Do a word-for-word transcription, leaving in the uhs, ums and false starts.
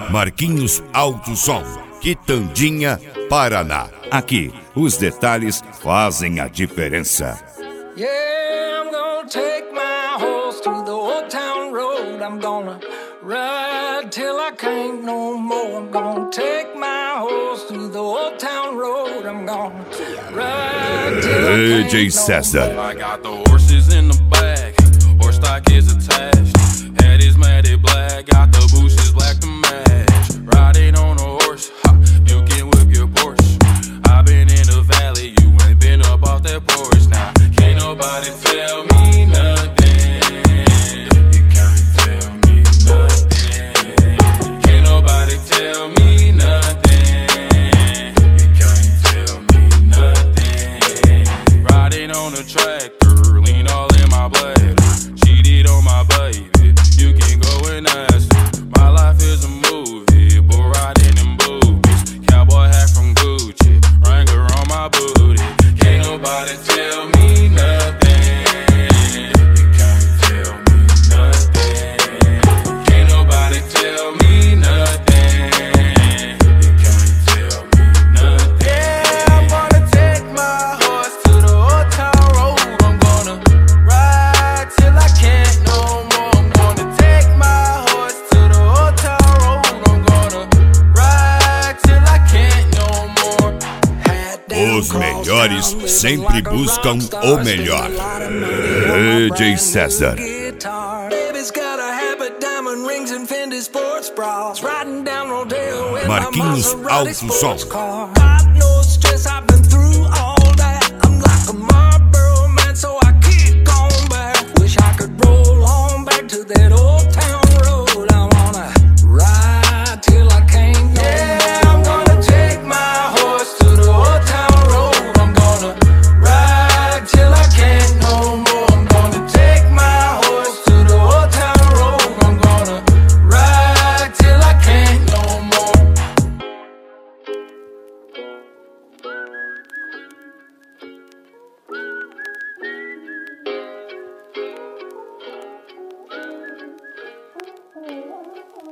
Marquinhos Alto Som, Quitandinha, Paraná. Aqui, os detalhes fazem a diferença. Yeah, I'm gonna take my horse to the old town road. I'm gonna ride till I can't no more. I'm gonna take my horse to the old town road. I'm gonna ride till I can't D J César. I got the horses in the back, horse stock is attached. Head is matted black, got the bushes black to match. Riding on a horse, ha, you can whip your Porsche. I've been in the valley, you ain't been up off that porch. Now, can't nobody tell me nothing. You can't tell me nothing. Can't nobody tell me nothing. You can't tell me nothing. Riding on a tractor, lean all in my bladder. Cheated on my baby, you can go and ask her. My life is a movie, bull riding in boobies. Cowboy hat from Gucci, Wrangler on my booty. Can't nobody tell me nothing. You can't tell me nothing. Can't nobody tell me nothing. You can't tell me nothing. Yeah, I'm gonna take my horse to the old town road. I'm gonna ride till I can't no more. I'm gonna take my horse to the old town road. I'm gonna ride till I can't no more. Os melhores sempre buscam o melhor. D J César. Baby's got a habit, diamond rings and Fendi sports bras. Riding down Rodeo in my Marquinhos Maserati Alto Som. sports car.